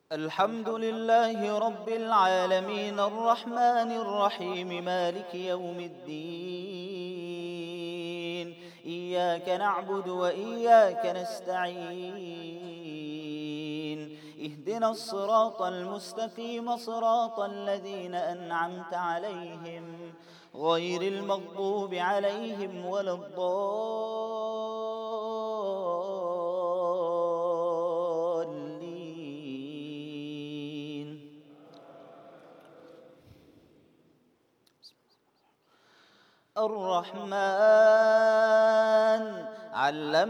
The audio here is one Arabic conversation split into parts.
الحمد لله رب العالمين الرحمن الرحيم مالك يوم الدين. إياك نعبد وإياك نستعين. اهدنا الصراط المستقيم صراط الذين أنعمت عليهم غير المغضوب عليهم ولا الضالين. الرحمن علم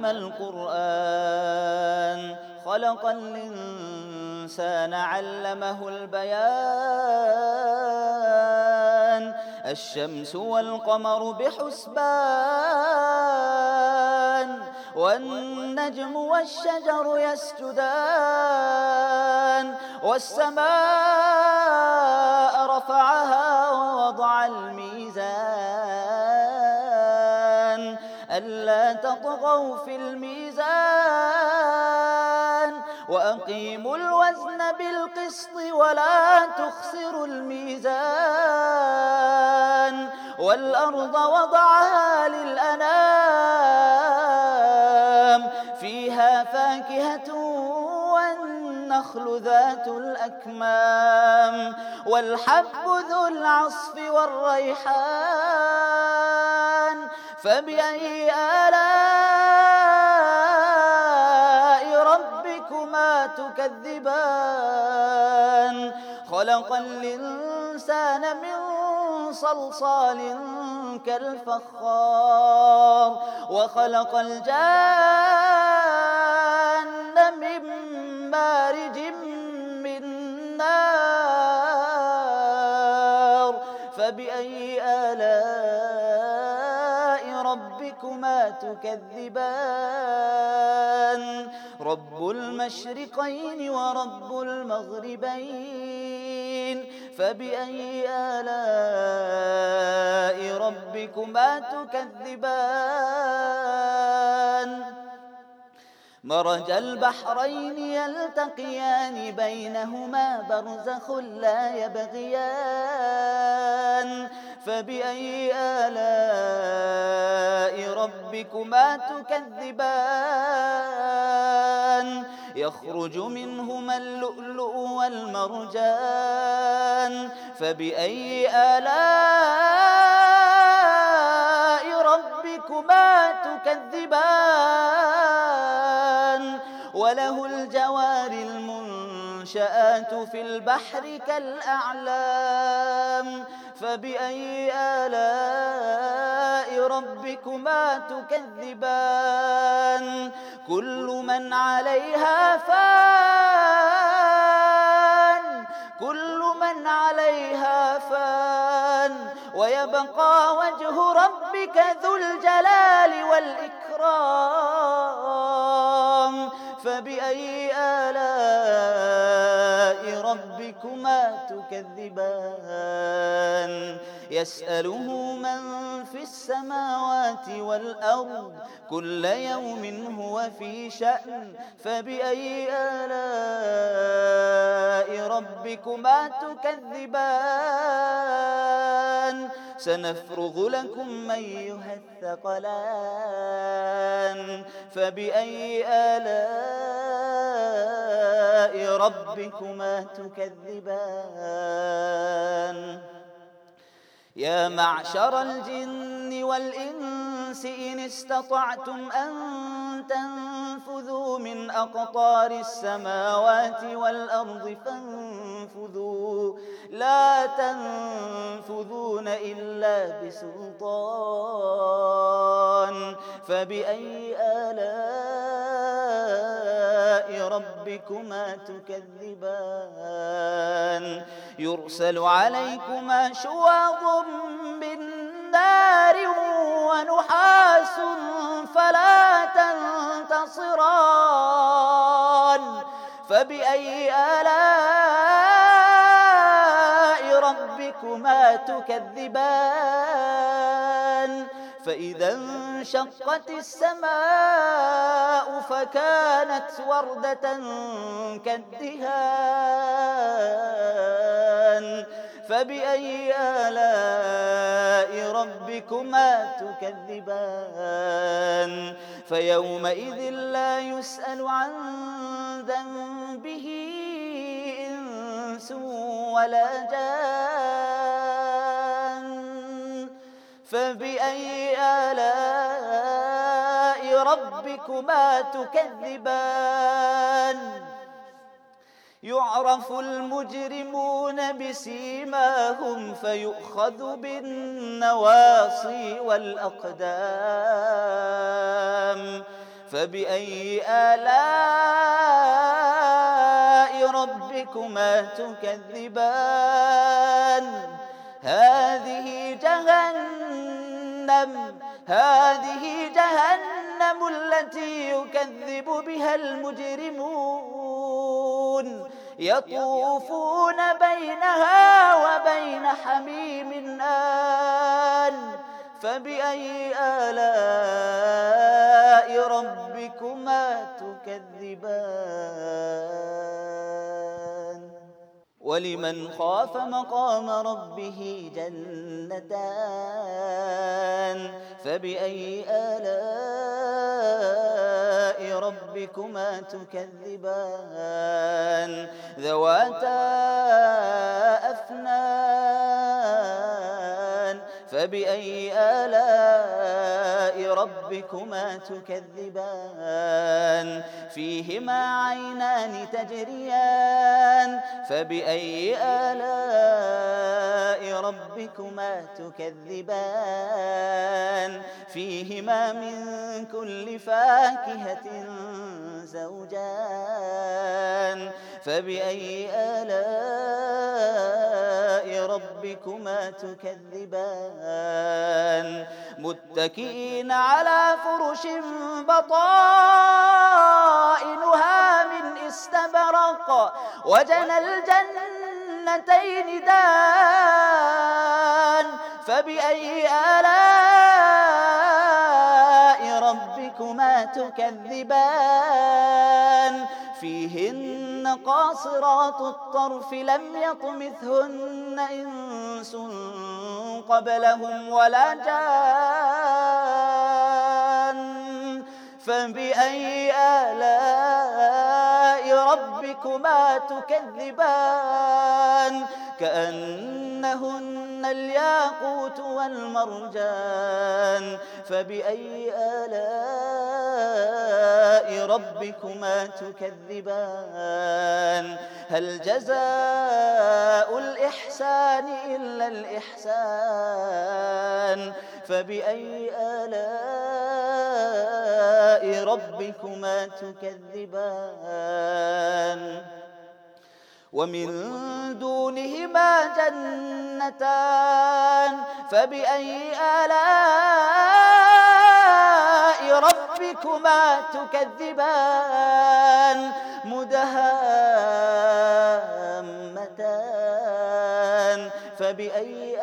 القرآن خلق الإنسان علمه البيان. الشمس والقمر بحسبان والنجم والشجر يسجدان. والسماء رفعها ووضع الميزان ألا تطغوا في الميزان وأقيموا الوزن بالقسط ولا تخسروا الميزان. والأرض وضعها للأنام فيها فاكهة والنخل ذات الأكمام والحب ذو العصف والريحان. فبأي آلاء ربكما تكذبان؟ خلق الإنسان من صلصال كالفخار وخلق الجان من مارج من نار. فبأي آلاء ربكما تكذبان؟ رب المشرقين ورب المغربين. فبأي آلاء ربكما تكذبان؟ مرج البحرين يلتقيان بينهما برزخ لا يبغيان. فبأي آلاء ربكما تكذبان؟ يخرج منهما اللؤلؤ والمرجان. فبأي آلاء ربكما تكذبان؟ وله الجوار المنشآت في البحر كالأعلام. فبأي آلاء ربكما تكذبان؟ كل من عليها فان ويبقى وجه ربك ذو الجلال والإكرام. فبأي آلاء ربكما تكذبان؟ يسأله من في السماوات والأرض كل يوم هو في شأن. فبأي آلاء ربكما تكذبان؟ سنفرغ لكم أيها الثقلان. فبأي آلاء ربكما تكذبان؟ يا معشر الجن والإنس إن استطعتم أن تنفذوا من أقطار السماوات والأرض فانفذوا لا تنفذون إلا بسلطان. فبأي آلاء ربكما تكذبان؟ يرسل عليكما شواظ من نار ونحاس فلا تنتصران. فبأي آلاء ربكما تكذبان؟ فإذا انشقت السماء فكانت وردة كالدهان فبأي آلاء ربكما تكذبان فيومئذ لا يسأل عن ذنبه إنس ولا جان فبأي آلاء ربكما تكذبان يعرف المجرمون بسيماهم فيؤخذ بالنواصي والأقدام فبأي آلاء ربكما تكذبان هذه جهنم التي يكذب بها المجرمون يطوفون بينها وبين حميم آن فبأي آلاء ربكما تكذبان ولمن خاف مقام ربه جنتان فبأي آلاء ربكما تكذبان ذواتا أفنان فبأي آلاء ربكما تكذبان فيهما عينان تجريان فبأي آلاء ربكما تكذبان فيهما من كل فاكهة زوجان فبأي آلاء ربكما تكذبان متكئين على فرش بطائنها من استبرق وجنى الجنتين دان فبأي آلاء ربكما تكذبان فيهن قاصرات الطرف لم يطمثهن إنس قبلهم ولا جان فبأي آلاء ربكما تكذبان كأنهن الياقوت والمرجان فبأي آلاء ربكما تكذبان هل جزاء الإحسان إلا الإحسان فبأي آلاء ربكما تكذبان ومن دونهما جنتان فبأي آلاء ربكما تكذبان مدهامتان فبأي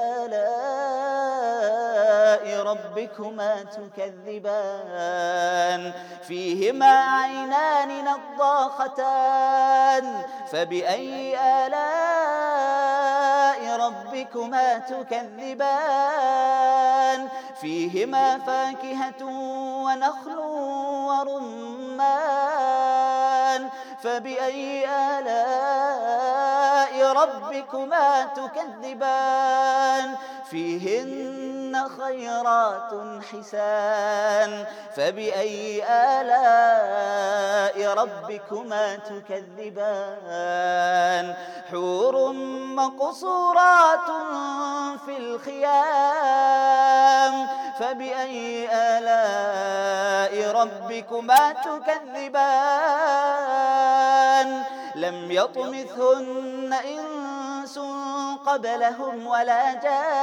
آلاء ربكما تكذبان فيهما عينان نضاختان فبأي آلاء ربكما تكذبان فيهما فاكهة ونخل ورمان فبأي آلاء ربكما تكذبان فيهن خيرات حسان فبأي آلاء ربكما تكذبان حور مقصورات في الخيام فبأي آلاء ربكما تكذبان لم يطمثهن إنس قبلهم ولا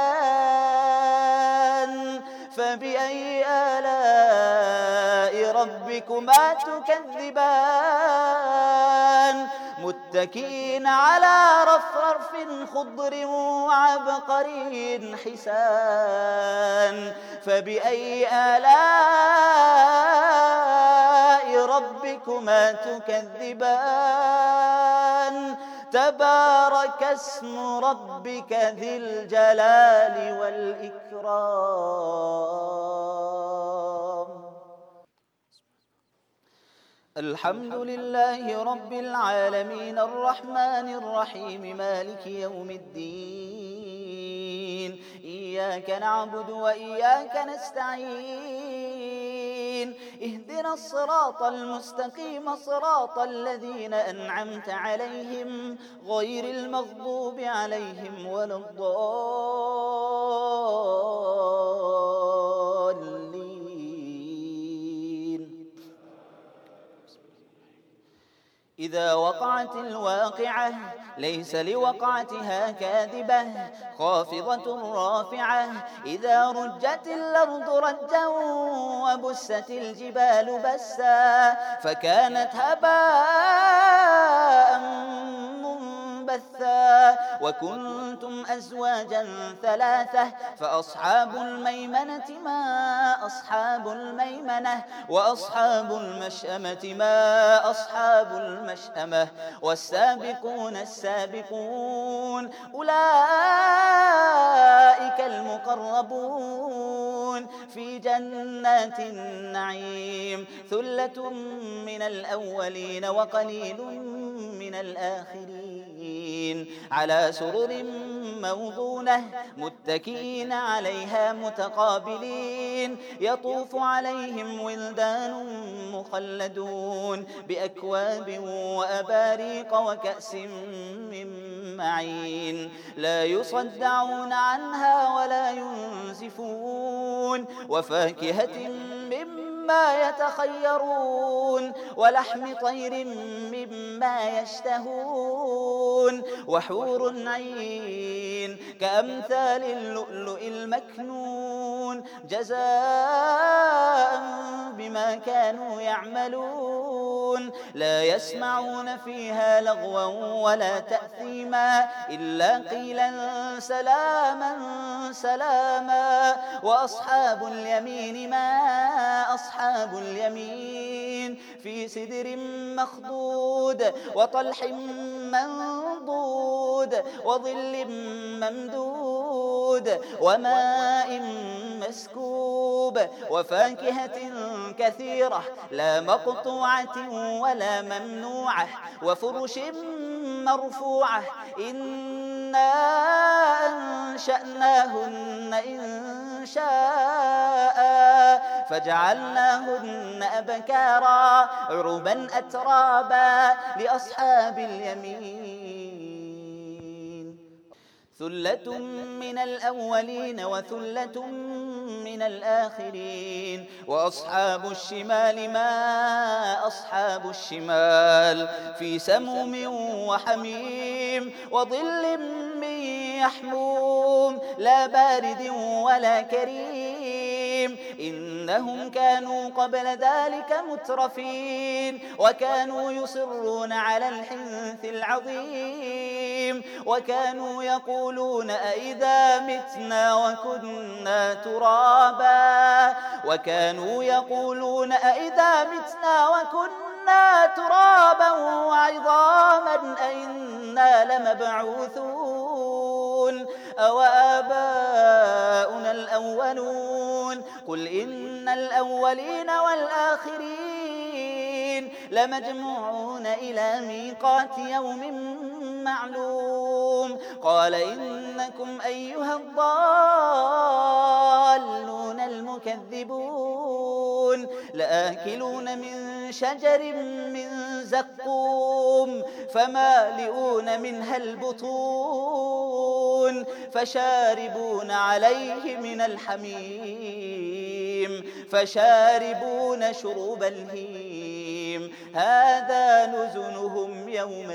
جان فبأي آلاء ربكما تكذبان متكئين على رفرف خضر وعبقري حسان فبأي آلاء ربكما تكذبان تبارك اسم ربك ذي الجلال والإكرام. الحمد لله رب العالمين الرحمن الرحيم مالك يوم الدين إياك نعبد وإياك نستعين اهدنا الصراط المستقيم صراط الذين أنعمت عليهم غير المغضوب عليهم ولا الضالين. إذا وقعت الواقعة ليس لوقعتها كاذبة خافضة رافعة إذا رجت الأرض رجا وبست الجبال بسا فكانت هباء منبثا وكنتم أزواجا ثلاثة فأصحاب الميمنة ما أصحاب الميمنة وأصحاب المشأمة ما أصحاب المشأمة والسابقون السابقون أولئك المقربون في جنات النعيم ثلة من الأولين وقليل من الآخرين على سرر موضونة متكئين عليها متقابلين يطوف عليهم ولدان مخلدون بأكواب وأباريق وكأس من معين لا يصدعون عنها ولا ينزفون وفاكهة مما يتخيرون ولحم طير مما يشتهون وحور عين كأمثال اللؤلؤ المكنون جزاء بما كانوا يعملون لا يسمعون فيها لغوا ولا تأثيما إلا قيلا سلاما سلاما وأصحاب اليمين ما أصحاب اليمين في سدر مخضود وطلح منضود وظل ممدود وماء مسكوب وفاكهة كثيرة لا مقطوعة ولا ممنوعة وفرش مرفوعة إنا أنشأناهن إن شاء فجعلناهن أبكارا عربا أترابا لأصحاب اليمين ثلة من الأولين وثلة من الآخرين وأصحاب الشمال ما أصحاب الشمال في سموم وحميم وظل من يحموم لا بارد ولا كريم إنهم كانوا قبل ذلك مترفين وكانوا يصرون على الحنث العظيم وكانوا يقولون أئذا متنا وكنا ترابا وكانوا يقولون أئذا متنا وكنا ترابا وعظاما أئنا لمبعوثون أو آباؤنا الأولون قل إن الأولين والآخرين لمجموعون إلى ميقات يوم معلوم قال إنكم أيها الضالون المكذبون لآكلون من شجر من زقوم فمالئون منها البطون فشاربون عليه من الحميم فشاربون شرب الهيم هذا نزلهم يوم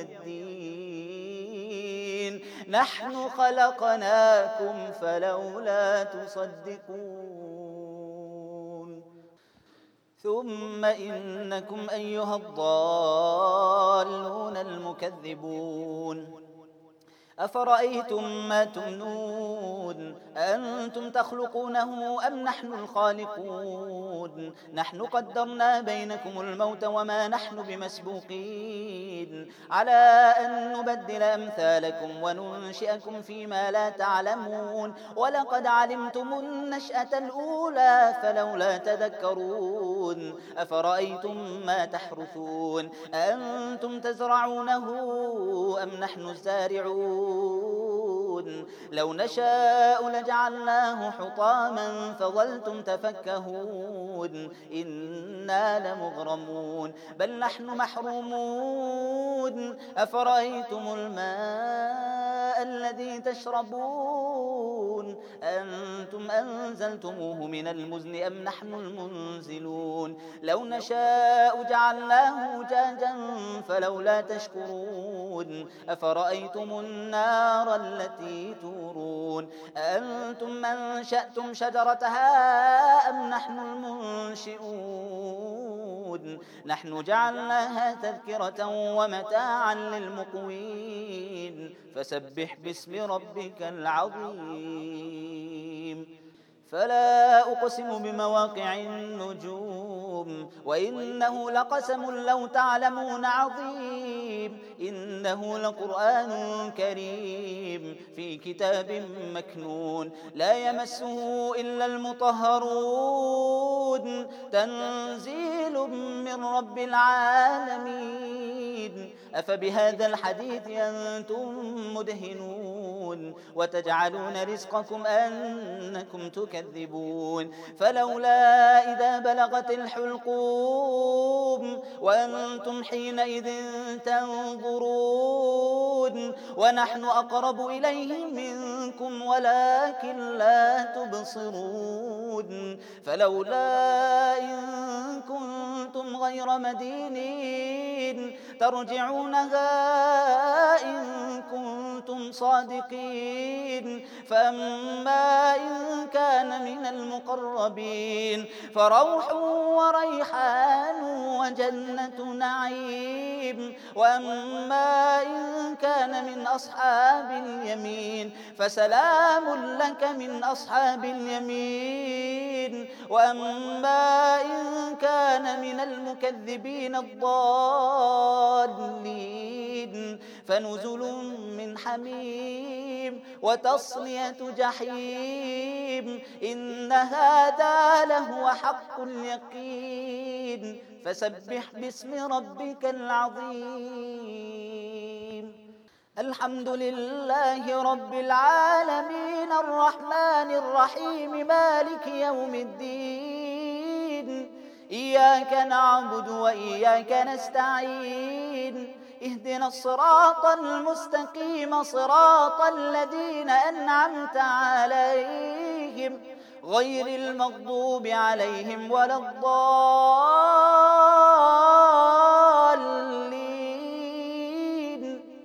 الدين نحن خلقناكم فلولا تصدقون ثم إنكم أيها الضالون المكذبون أفرأيتم ما تمنون أنتم تخلقونه أم نحن الخالقون نحن قدرنا بينكم الموت وما نحن بمسبوقين على أن نبدل أمثالكم وننشئكم فيما لا تعلمون ولقد علمتم النشأة الأولى فلولا تذكرون أفرأيتم ما تحرثون أنتم تزرعونه أم نحن الزارعون لو نشاء لجعلناه حطاما فظلتم تفكهون إنا لمغرمون بل نحن محرومون أفرأيتم الماء الذي تشربون أنتم أنزلتموه من المزن أم نحن المنزلون لو نشاء جعلناه أجاجا فلولا تشكرون أفرأيتم النار التي تورون أنتم أنشأتم شجرتها أم نحن المنشئون نحن جعلناها تذكرة ومتاعا للمقوين فسبح باسم ربك العظيم فلا أقسم بمواقع النجوم وإنه لقسم لو تعلمون عظيم إنه لقرآن كريم في كتاب مكنون لا يمسه إلا المطهرون تنزيل من رب العالمين أفبهذا الحديث أنتم مدهنون وتجعلون رزقكم أنكم تكذبون فلولا إذا بلغت الحلقوم وأنتم حينئذ تنظرون ونحن أقرب إليه منكم ولكن لا تبصرون فلولا إن كنتم غير مدينين ترجعونها إن كنتم صادقين فأما إن كان من المقربين فروح وريحان وجنة نعيم وأما إن كان من أصحاب اليمين فسلام لك من أصحاب اليمين وأما إن كان من المكذبين الضالين فنزل من حميم وتصلية جحيم إن هذا لهو حق اليقين فسبح باسم ربك العظيم الحمد لله رب العالمين الرحمن الرحيم مالك يوم الدين إياك نعبد وإياك نستعين اهدنا الصراط المستقيم صراط الذين أنعمت عليهم غير المغضوب عليهم ولا الضالين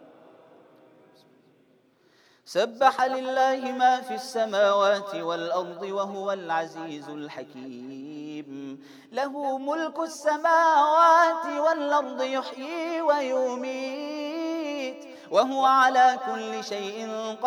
سبح لله ما في السماوات والأرض وهو العزيز الحكيم له ملك السماوات والأرض يحيي ويميت وهو على كل شيء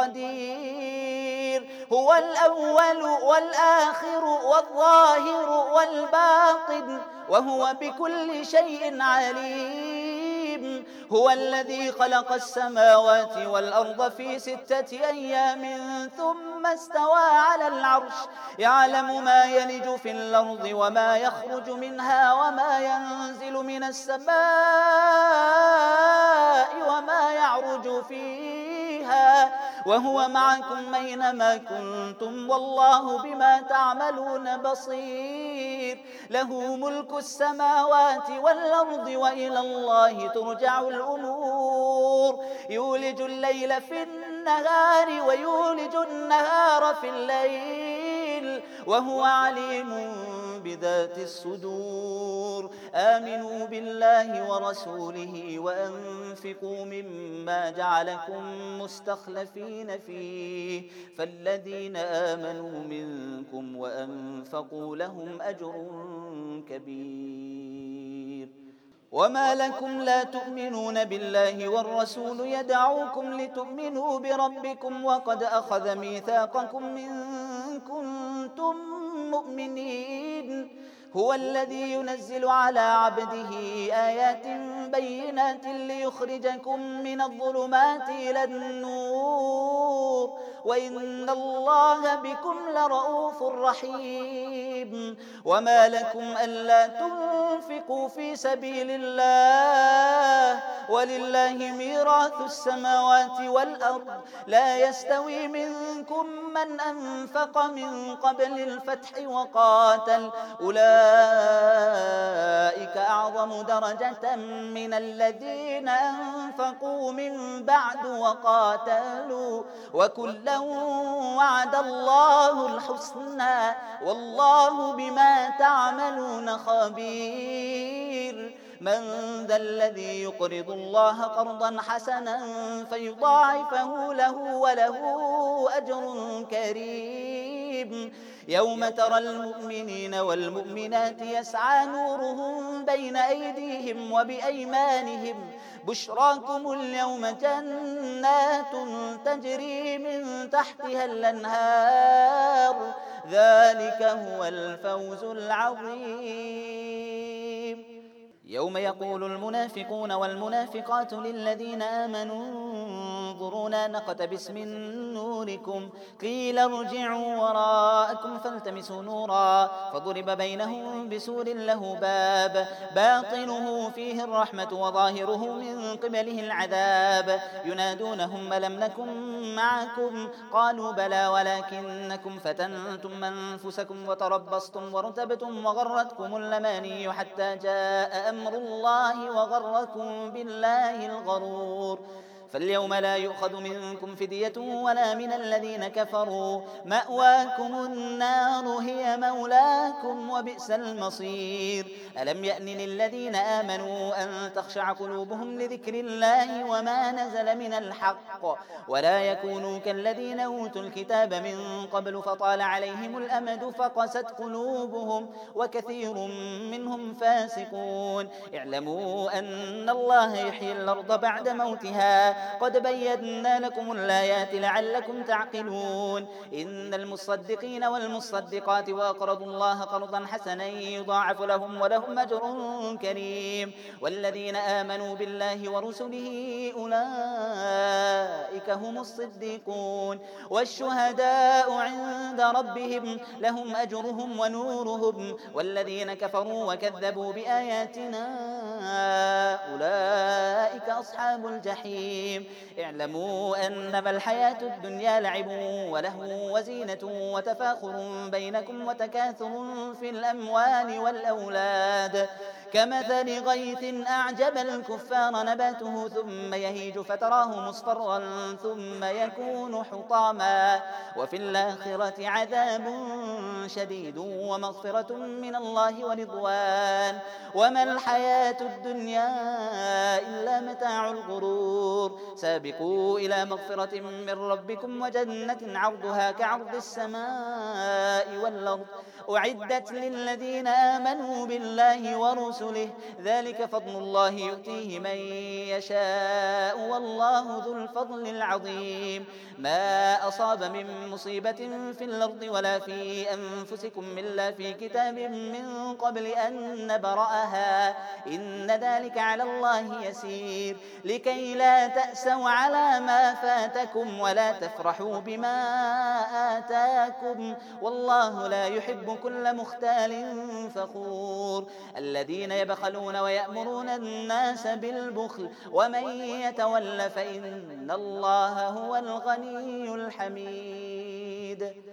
قدير هو الأول والآخر والظاهر والباطن وهو بكل شيء عليم هو الذي خلق السماوات والأرض في 6 أيام ثم استوى على العرش يعلم ما يلج في الأرض وما يخرج منها وما ينزل من السماء وما يعرج فيها وهو معكم أينما كنتم والله بما تعملون بصير له ملك السماوات والأرض وإلى الله ترجع الأمور يولج الليل في النهار ويولج النهار في الليل وهو عليم بذات الصدور آمنوا بالله ورسوله وأنفقوا مما جعلكم مستخلفين فيه فالذين آمنوا منكم وأنفقوا لهم أجر كبير وما لكم لا تؤمنون بالله والرسول يدعوكم لتؤمنوا بربكم وقد أخذ ميثاقكم إن كنتم مؤمنين هو الذي ينزل على عبده آيات بينات ليخرجكم من الظلمات إلى النور وإن الله بكم لرؤوف رحيم وما لكم ألا تنفقوا في سبيل الله ولله ميراث السماوات والأرض لا يستوي منكم من أنفق من قبل الفتح وقاتل أولئك أعظم درجة من الذين أنفقوا من بعد وقاتلوا وكلا وعد الله الحسنى والله بما تعملون خبير من ذا الذي يقرض الله قرضا حسنا فيضاعفه له وله أجر كريم يوم ترى المؤمنين والمؤمنات يسعى نورهم بين أيديهم وبأيمانهم بشراكم اليوم جنات تجري من تحتها الأنهار ذلك هو الفوز العظيم يوم يقول المنافقون والمنافقات للذين آمنوا انظرونا نقتبس من نوركم قيل ارجعوا وراءكم فالتمسوا نورا فضرب بينهم بسور له باب باطنه فيه الرحمة وظاهره من قبله العذاب ينادونهم ألم نكن معكم قالوا بلى ولكنكم فتنتم أنفسكم وتربصتم وارتبتم وغرتكم الأماني حتى جاء أمر الله وغركم بالله الغرور فاليوم لا يؤخذ منكم فدية ولا من الذين كفروا مأواكم النار هي مولاكم وبئس المصير ألم يأن للذين آمنوا أن تخشع قلوبهم لذكر الله وما نزل من الحق ولا يكونوا كالذين أوتوا الكتاب من قبل فطال عليهم الأمد فقست قلوبهم وكثير منهم فاسقون اعلموا أن الله يحيي الأرض بعد موتها قد بينا لكم الآيات لعلكم تعقلون إن المصدقين والمصدقات وأقرضوا الله قرضا حسنا يضاعف لهم ولهم أجر كريم والذين آمنوا بالله ورسله أولئك هم الصديقون والشهداء عند ربهم لهم أجرهم ونورهم والذين كفروا وكذبوا بآياتنا أولئك أصحاب الجحيم اعلموا أنما الحياة الدنيا لعب وله وزينة وتفاخر بينكم وتكاثر في الأموال والأولاد كمثل غيث أعجب الكفار نباته ثم يهيج فتراه مصفرا ثم يكون حطاما وفي الآخرة عذاب شديد ومغفرة من الله ورضوان وما الحياة الدنيا إلا متاع الغرور سابقوا إلى مغفرة من ربكم وجنة عرضها كعرض السماء والأرض أعدت للذين آمنوا بالله ورسله ذلك فضل الله يؤتيه من يشاء والله ذو الفضل العظيم ما أصاب من مصيبة في الأرض ولا في أنفسكم إلا في كتاب من قبل أن نبرأها إن ذلك على الله يسير لكي لا تأسوا على ما فاتكم ولا تفرحوا بما آتاكم والله لا يحب كل مختال فخور الذين يبخلون ويأمرون الناس بالبخل ومن يتول فإن الله هو الغني الحميد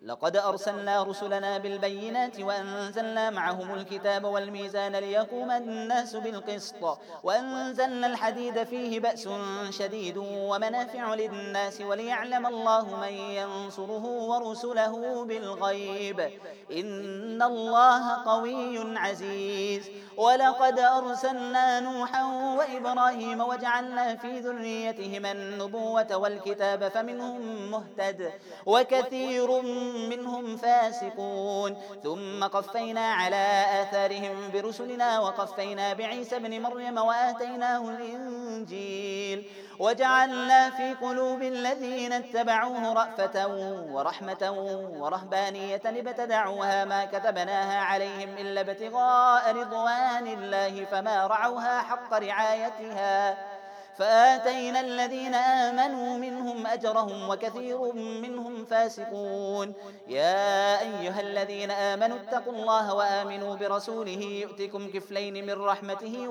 لقد أرسلنا رسلنا بالبينات وأنزلنا معهم الكتاب والميزان ليقوم الناس بالقسط وأنزلنا الحديد فيه بأس شديد ومنافع للناس وليعلم الله من ينصره ورسله بالغيب إن الله قوي عزيز ولقد أرسلنا نوحا وإبراهيم وجعلنا في ذريتهما النبوة والكتاب فمنهم مهتد وكثير منهم فاسقون ثم قفينا على آثارهم برسلنا وقفينا بعيسى ابن مريم وآتيناه الإنجيل وجعلنا في قلوب الذين اتبعوه رأفة ورحمة ورهبانية ابتدعوها ما كتبناها عليهم إلا ابتغاء رضوان الله فما رعوها حق رعايتها فآتينا الذين آمنوا منهم أجرهم وكثير منهم فاسقون يا أيها الذين آمنوا اتقوا الله وآمنوا برسوله يؤتكم كفلين من رحمته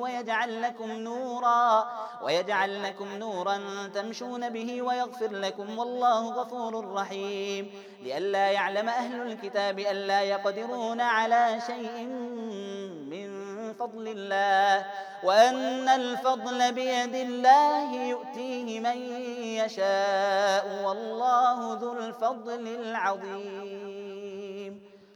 ويجعل لكم نورا تمشون به ويغفر لكم والله غفور رحيم لئلا يعلم أهل الكتاب ألا يقدرون على شيء من فضل الله وأن الفضل بيد الله يؤتيه من يشاء والله ذو الفضل العظيم.